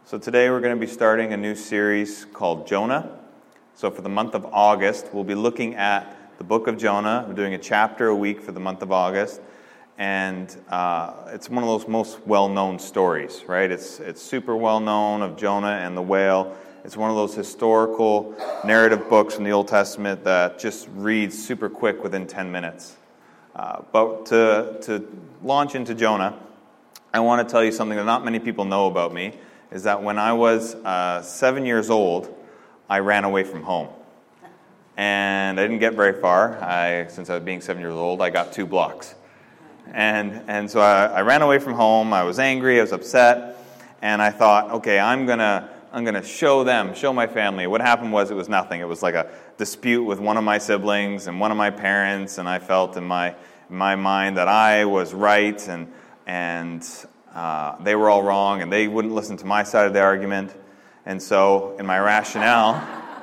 So today we're going to be starting a new series called Jonah. So for the month of August, we'll be looking at the book of Jonah. We're doing a chapter a week for the month of August. And it's one of those most well-known stories, right? It's super well-known of Jonah and the whale. It's one of those historical narrative books from the Old Testament that just reads super quick within 10 minutes. But to launch into Jonah, I want to tell you something that not many people know about me, is that when I was 7 years old, I ran away from home. And I didn't get very far. Since I was being 7 years old, I got 2 blocks. And so I ran away from home. I was angry, I was upset, and I thought, okay, I'm gonna show my family. What happened was, it was nothing. It was like a dispute with one of my siblings and one of my parents, and I felt in my mind that I was right and they were all wrong, and they wouldn't listen to my side of the argument. And so in my rationale,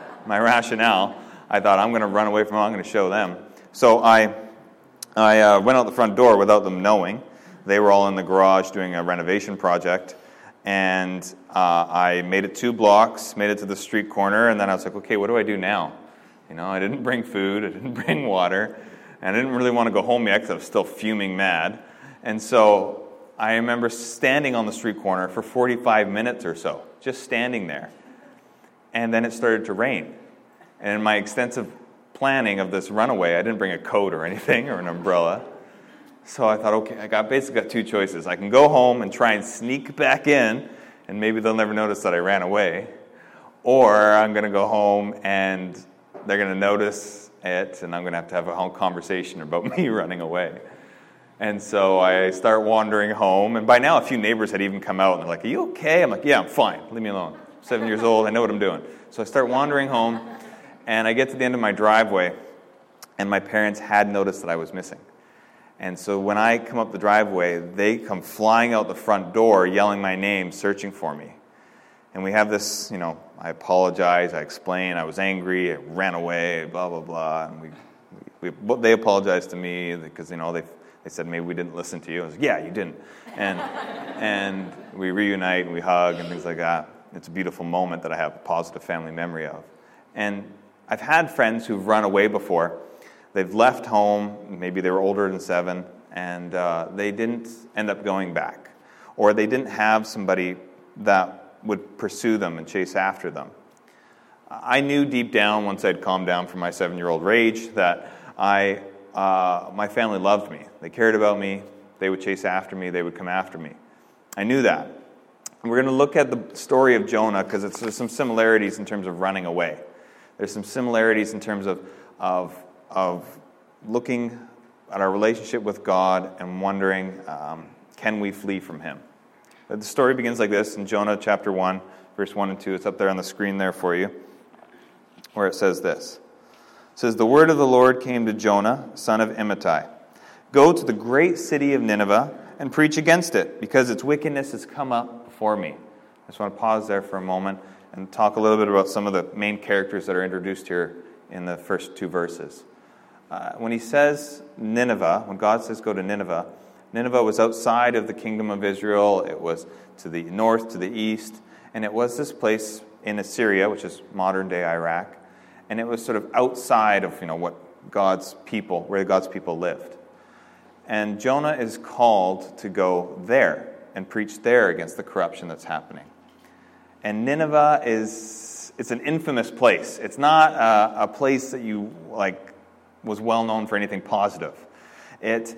I thought, I'm going to run away from home. I'm going to show them. So I went out the front door without them knowing. They were all in the garage doing a renovation project. And I made it 2 blocks, made it to the street corner, and then I was like, okay, what do I do now? You know, I didn't bring food, I didn't bring water, and I didn't really want to go home yet because I was still fuming mad. And so I remember standing on the street corner for 45 minutes or so, just standing there. And then it started to rain. And in my extensive planning of this runaway, I didn't bring a coat or anything or an umbrella. So I thought, okay, I basically got 2 choices. I can go home and try and sneak back in, and maybe they'll never notice that I ran away. Or I'm going to go home and they're going to notice it, and I'm going to have a whole conversation about me running away. And so I start wandering home, and by now a few neighbors had even come out, and they're like, are you okay? I'm like, yeah, I'm fine. Leave me alone. I'm 7 years old. I know what I'm doing. So I start wandering home, and I get to the end of my driveway, and my parents had noticed that I was missing. And so when I come up the driveway, they come flying out the front door, yelling my name, searching for me. And we have this, I apologize, I explain, I was angry, I ran away, blah, blah, blah. And they apologized to me because, they said, maybe we didn't listen to you. I was like, yeah, you didn't. And we reunite and we hug and things like that. It's a beautiful moment that I have a positive family memory of. And I've had friends who've run away before. They've left home, maybe they were older than 7, and they didn't end up going back. Or they didn't have somebody that would pursue them and chase after them. I knew deep down, once I'd calmed down from my 7-year-old rage, that my family loved me. They cared about me. They would chase after me. They would come after me. I knew that. And we're going to look at the story of Jonah because there's some similarities in terms of running away. There's some similarities in terms of looking at our relationship with God and wondering, can we flee from Him? But the story begins like this in Jonah chapter 1, verse 1 and 2. It's up there on the screen there for you, where it says this. It says, the word of the Lord came to Jonah, son of Amittai. Go to the great city of Nineveh and preach against it, because its wickedness has come up before me. I just want to pause there for a moment and talk a little bit about some of the main characters that are introduced here in the first 2 verses. When he says Nineveh, when God says go to Nineveh, Nineveh was outside of the kingdom of Israel. It was to the north, to the east, and it was this place in Assyria, which is modern-day Iraq. And it was sort of outside of, where God's people lived. And Jonah is called to go there and preach there against the corruption that's happening. And Nineveh it's an infamous place. It's not a place that was well known for anything positive. Its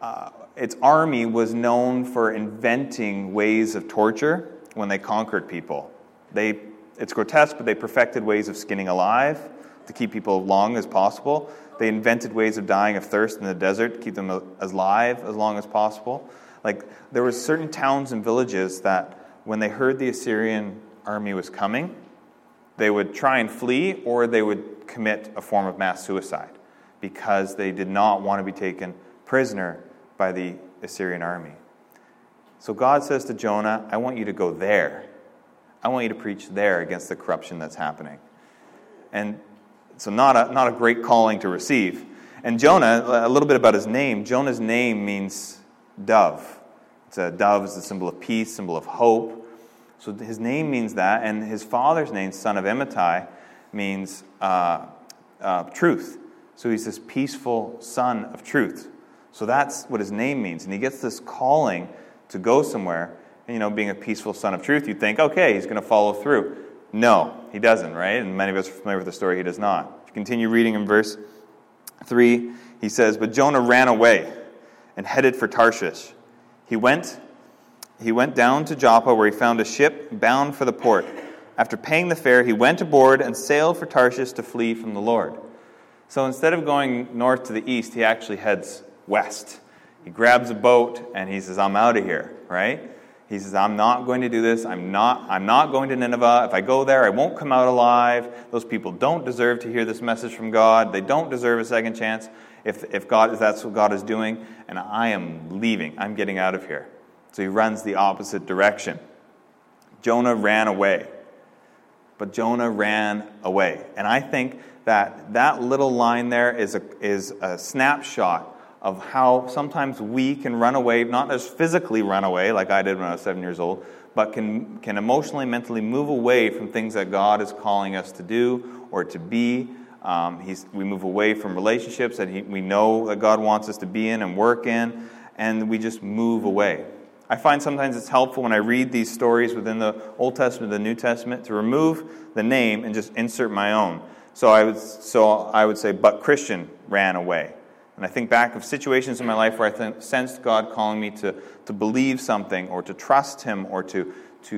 army was known for inventing ways of torture when they conquered people. It's grotesque, but they perfected ways of skinning alive to keep people as long as possible. They invented ways of dying of thirst in the desert to keep them alive as long as possible. There were certain towns and villages that when they heard the Assyrian army was coming, they would try and flee, or they would commit a form of mass suicide because they did not want to be taken prisoner by the Assyrian army. So God says to Jonah, I want you to go there. I want you to preach there against the corruption that's happening. And so not a great calling to receive. And Jonah, a little bit about his name. Jonah's name means dove. Dove is a symbol of peace, symbol of hope. So his name means that, and his father's name, son of Amittai, means truth. So he's this peaceful son of truth. So that's what his name means. And he gets this calling to go somewhere. And, being a peaceful son of truth, you'd think, okay, he's going to follow through. No, he doesn't, right? And many of us are familiar with the story. He does not. If you continue reading in verse 3, he says, "But Jonah ran away and headed for Tarshish. He went down to Joppa, where he found a ship bound for the port. After paying the fare, he went aboard and sailed for Tarshish to flee from the Lord." So instead of going north to the east, he actually heads west. He grabs a boat and he says, "I'm out of here," right? He says, "I'm not going to do this. I'm not going to Nineveh. If I go there, I won't come out alive. Those people don't deserve to hear this message from God. They don't deserve a second chance if that's what God is doing. And I am leaving. I'm getting out of here." So he runs the opposite direction. Jonah ran away. But Jonah ran away. And I think that little line there is a snapshot of how sometimes we can run away, not as physically run away like I did when I was 7 years old, but can emotionally, mentally move away from things that God is calling us to do or to be. We move away from relationships that we know that God wants us to be in and work in, and we just move away. I find sometimes it's helpful when I read these stories within the Old Testament and the New Testament to remove the name and just insert my own. So I would say, "But Christian ran away." And I think back of situations in my life where I sensed God calling me to believe something or to trust Him or to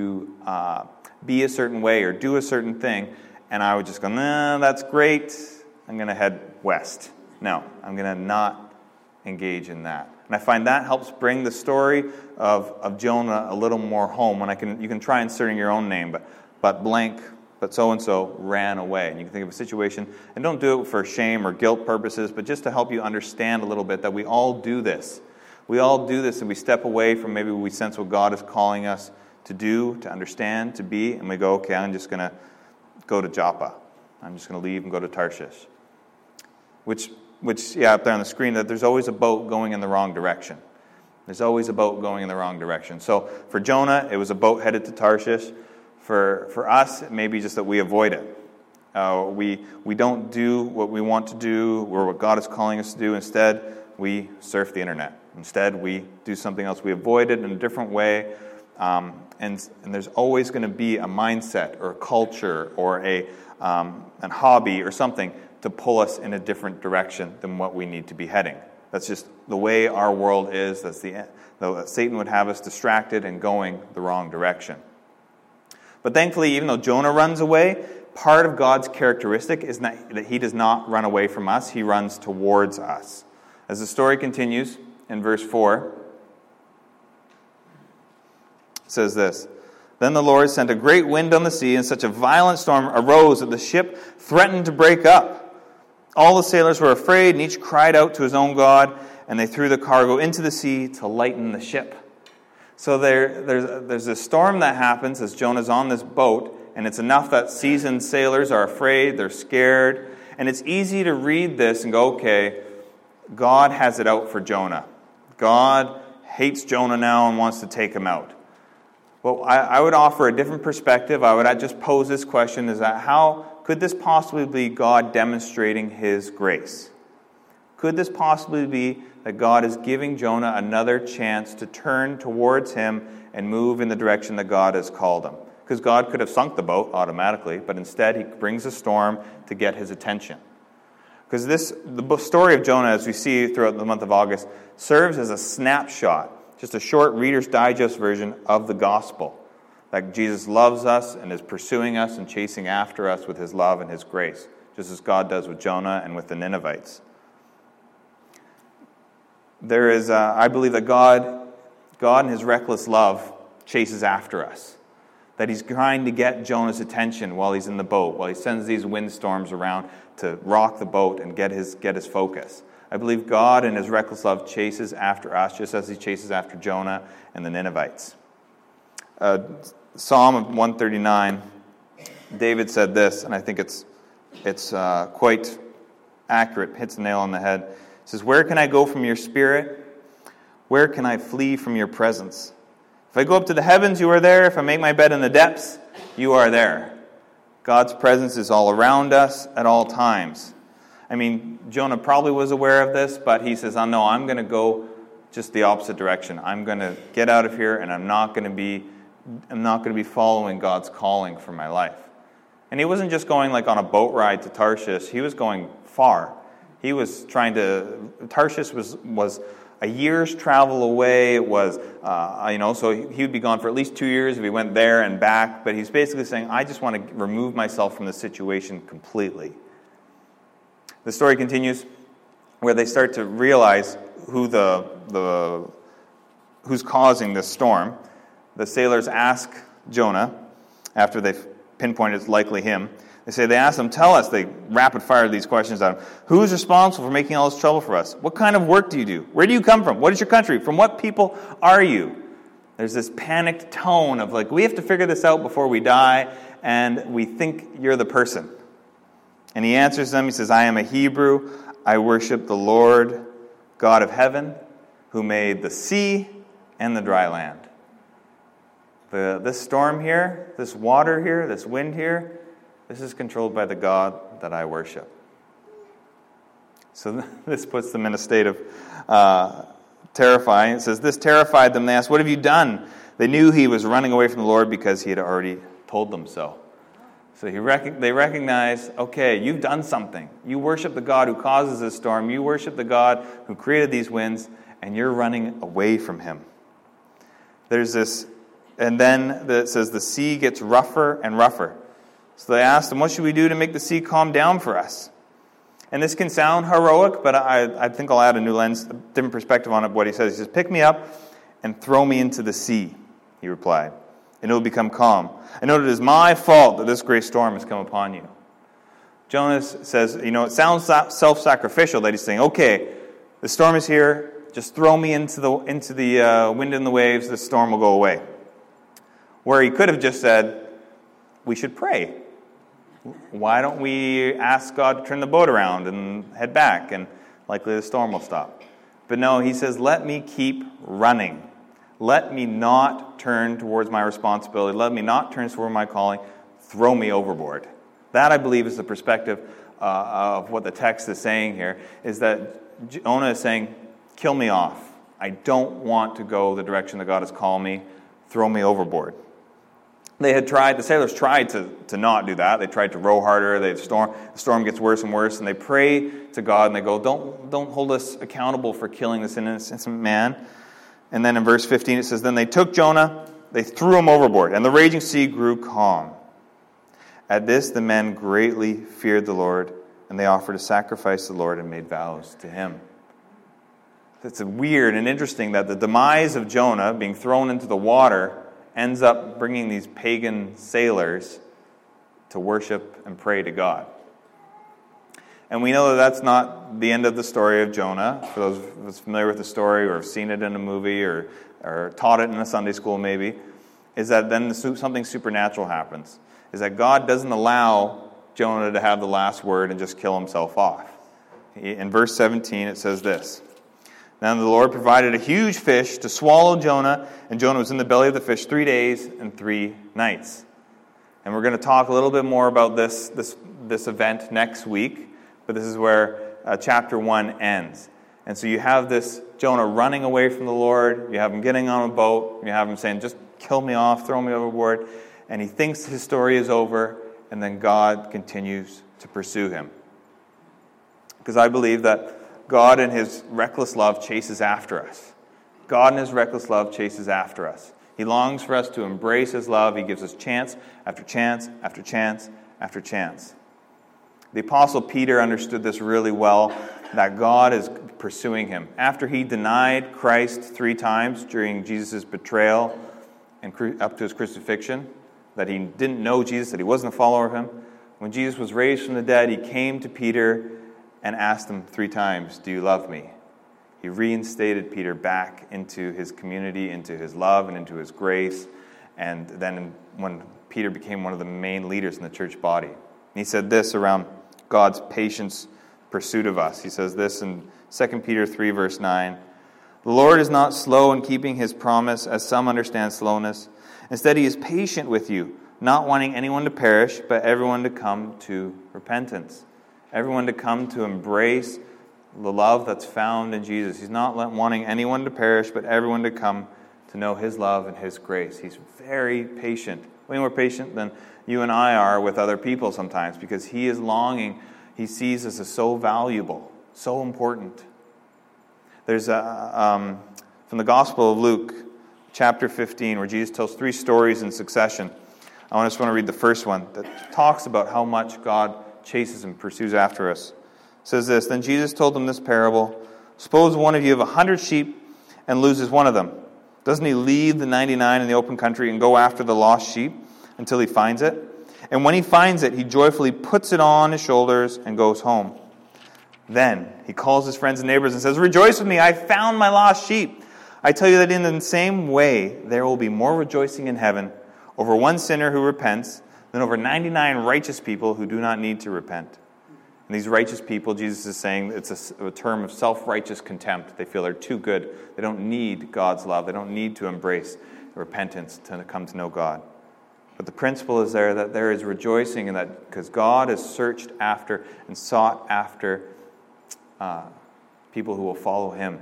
be a certain way or do a certain thing. And I would just go, "Nah, that's great. I'm going to head west. No, I'm going to not engage in that." And I find that helps bring the story of Jonah a little more home. When you can try inserting your own name, but blank, but so-and-so ran away. And you can think of a situation, and don't do it for shame or guilt purposes, but just to help you understand a little bit that we all do this. We all do this, and we step away from maybe we sense what God is calling us to do, to understand, to be, and we go, "Okay, I'm just going to go to Joppa. I'm just going to leave and go to Tarshish." Which, up there on the screen, that there's always a boat going in the wrong direction. There's always a boat going in the wrong direction. So for Jonah, it was a boat headed to Tarshish. For us, it may be just that we avoid it. We don't do what we want to do or what God is calling us to do. Instead, we surf the internet. Instead, we do something else. We avoid it in a different way. And there's always going to be a mindset or a culture or a hobby or something to pull us in a different direction than what we need to be heading. That's just the way our world is. Satan would have us distracted and going the wrong direction. But thankfully, even though Jonah runs away, part of God's characteristic is that He does not run away from us. He runs towards us. As the story continues in verse 4, it says this: "Then the Lord sent a great wind on the sea, and such a violent storm arose that the ship threatened to break up. All the sailors were afraid, and each cried out to his own God, and they threw the cargo into the sea to lighten the ship." So there's a storm that happens as Jonah's on this boat, and it's enough that seasoned sailors are afraid, they're scared, and it's easy to read this and go, okay, God has it out for Jonah. God hates Jonah now and wants to take him out. Well, I would offer a different perspective. I would just pose this question, is that how could this possibly be God demonstrating His grace? Could this possibly be that God is giving Jonah another chance to turn towards Him and move in the direction that God has called him? Because God could have sunk the boat automatically, but instead He brings a storm to get his attention. Because the story of Jonah, as we see throughout the month of August, serves as a snapshot, just a short Reader's Digest version of the gospel. That Jesus loves us and is pursuing us and chasing after us with His love and His grace, just as God does with Jonah and with the Ninevites. There is, I believe that God in His reckless love chases after us. That He's trying to get Jonah's attention while he's in the boat, while He sends these windstorms around to rock the boat and get his focus. I believe God in His reckless love chases after us, just as He chases after Jonah and the Ninevites. Psalm 139, David said this, and I think it's quite accurate, hits the nail on the head. It says, "Where can I go from your spirit? Where can I flee from your presence? If I go up to the heavens, you are there. If I make my bed in the depths, you are there. God's presence is all around us at all times. I mean, Jonah probably was aware of this, but he says, "Oh no, I'm going to go just the opposite direction. I'm going to get out of here, and I'm not going to be following God's calling for my life." And he wasn't just going like on a boat ride to Tarshish. He was going far. He was trying to. Tarshish was a year's travel away. It was, so he would be gone for at least 2 years if he went there and back. But he's basically saying, "I just want to remove myself from the situation completely." The story continues where they start to realize who's causing this storm. The sailors ask Jonah, after they've pinpointed it's likely him, they ask him, "Tell us," they rapid fire these questions at him, "who's responsible for making all this trouble for us? What kind of work do you do? Where do you come from? What is your country? From what people are you?" There's this panicked tone of like, we have to figure this out before we die, and we think you're the person. And he answers them, he says, "I am a Hebrew. I worship the Lord, God of heaven, who made the sea and the dry land." This storm here, this water here, this wind here, this is controlled by the God that I worship. So this puts them in a state of terrifying. It says, "This terrified them. They asked, 'What have you done?' They knew he was running away from the Lord because he had already told them so." So they recognize, okay, you've done something. You worship the God who causes this storm. You worship the God who created these winds, and you're running away from him. There's this, and then it says the sea gets rougher and rougher. So they asked him, "What should we do to make the sea calm down for us?" And this can sound heroic, but I think I'll add a new lens, a different perspective on it, what he says. He says, "Pick me up and throw me into the sea," he replied, "and it will become calm. I know that it is my fault that this great storm has come upon you." Jonah says, it sounds self-sacrificial that he's saying, "Okay, the storm is here. Just throw me into the wind and the waves. The storm will go away." Where he could have just said, "We should pray. Why don't we ask God to turn the boat around and head back, and likely the storm will stop?" But no, he says, "Let me keep running. Let me not turn towards my responsibility. Let me not turn toward my calling. Throw me overboard." That, I believe, is the perspective of what the text is saying here, is that Jonah is saying, "Kill me off. I don't want to go the direction that God has called me. Throw me overboard." The sailors tried to not do that. They tried to row harder. The storm gets worse and worse, and they pray to God, and they go, don't hold us accountable for killing this innocent man. And then in verse 15 it says, "Then they took Jonah, they threw him overboard, and the raging sea grew calm. At this the men greatly feared the Lord, and they offered a sacrifice to the Lord and made vows to him." It's weird and interesting that the demise of Jonah being thrown into the water ends up bringing these pagan sailors to worship and pray to God. And we know that that's not the end of the story of Jonah. For those of us familiar with the story or have seen it in a movie or taught it in a Sunday school maybe, is that then something supernatural happens. Is that God doesn't allow Jonah to have the last word and just kill himself off. In verse 17 it says this, "Now the Lord provided a huge fish to swallow Jonah, and Jonah was in the belly of the fish 3 days and 3 nights." And we're going to talk a little bit more about this event next week, but this is where chapter 1 ends. And so you have this Jonah running away from the Lord, you have him getting on a boat, you have him saying, "Just kill me off, throw me overboard," and he thinks his story is over, and then God continues to pursue him. Because I believe that God in his reckless love chases after us. God in his reckless love chases after us. He longs for us to embrace his love. He gives us chance after chance after chance after chance. The Apostle Peter understood this really well, that God is pursuing him. After he denied Christ 3 times during Jesus' betrayal and up to his crucifixion, that he didn't know Jesus, that he wasn't a follower of him, when Jesus was raised from the dead, he came to Peter and asked him 3 times, "Do you love me?" He reinstated Peter back into his community, into his love, and into his grace. And then when Peter became one of the main leaders in the church body, he said this around God's patience pursuit of us. He says this in 2 Peter 3, verse 9, The Lord is not slow in keeping his promise, as some understand slowness. Instead, he is patient with you, not wanting anyone to perish, but everyone to come to repentance. Everyone to come to embrace the love that's found in Jesus. He's not wanting anyone to perish, but everyone to come to know his love and his grace. He's very patient, way more patient than you and I are with other people sometimes, because he is longing. He sees us as so valuable, so important. There's from the Gospel of Luke, chapter 15, where Jesus tells 3 stories in succession. I just want to read the first one that talks about how much God chases and pursues after us. It says this, Then Jesus told them this parable. Suppose one of you have 100 sheep and loses one of them. Doesn't he leave the 99 in the open country and go after the lost sheep until he finds it? And when he finds it, he joyfully puts it on his shoulders and goes home. Then he calls his friends and neighbors and says, Rejoice with me, I found my lost sheep. I tell you that in the same way, there will be more rejoicing in heaven over one sinner who repents than over 99 righteous people who do not need to repent. And these righteous people, Jesus is saying, it's a term of self-righteous contempt. They feel they're too good. They don't need God's love. They don't need to embrace repentance to come to know God. But the principle is there that there is rejoicing in that, because God has searched after and sought after people who will follow him.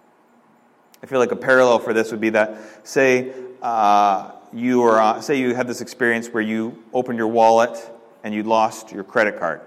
I feel like a parallel for this would be that, say you had this experience where you opened your wallet and you lost your credit card.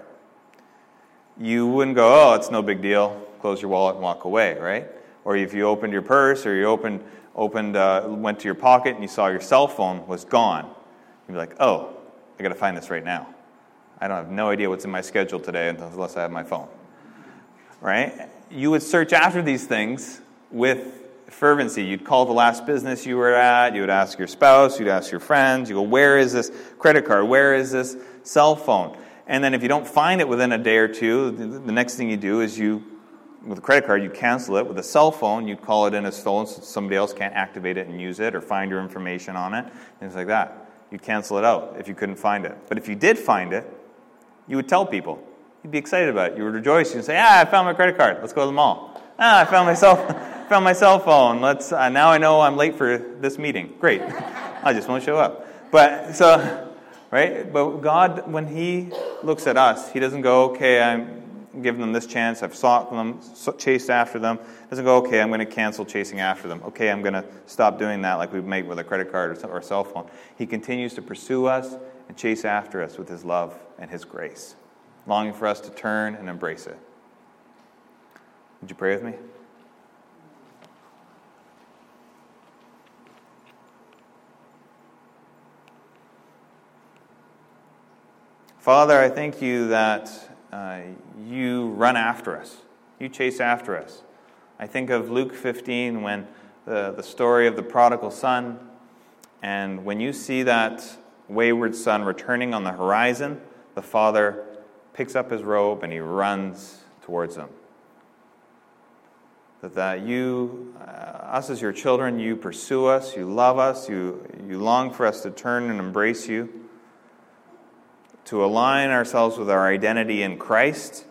You wouldn't go, it's no big deal, close your wallet and walk away, right? Or if you opened your purse or you went to your pocket and you saw your cell phone was gone, you'd be like, I got to find this right now. I don't have no idea what's in my schedule today unless I have my phone, right? You would search after these things with fervency. You'd call the last business you were at. You would ask your spouse. You'd ask your friends. You go, where is this credit card? Where is this cell phone? And then if you don't find it within a day or two, the next thing you do is with a credit card, you cancel it. With a cell phone, you'd call it in as stolen so somebody else can't activate it and use it or find your information on it, things like that. You'd cancel it out if you couldn't find it. But if you did find it, you would tell people. You'd be excited about it. You would rejoice. You'd say, I found my credit card. Let's go to the mall. I found my cell phone. Let's. Now I know I'm late for this meeting. Great. I just won't show up. Right? But God, when he looks at us, he doesn't go, okay, I'm giving them this chance. I've sought them, chased after them. He doesn't go, okay, I'm going to cancel chasing after them. Okay, I'm going to stop doing that like we make with a credit card or a cell phone. He continues to pursue us and chase after us with his love and his grace, longing for us to turn and embrace it. Would you pray with me? Father, I thank you that you run after us. You chase after us. I think of Luke 15 when the story of the prodigal son, and when you see that wayward son returning on the horizon, the father picks up his robe and he runs towards him. That you, us as your children, you pursue us, you love us, you long for us to turn and embrace you, to align ourselves with our identity in Christ,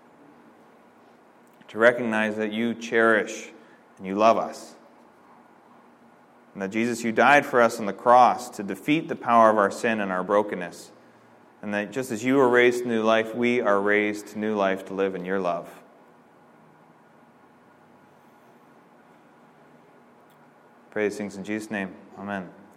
to recognize that you cherish and you love us. And that, Jesus, you died for us on the cross to defeat the power of our sin and our brokenness. And that just as you were raised to new life, we are raised to new life to live in your love. Pray these things in Jesus' name. Amen.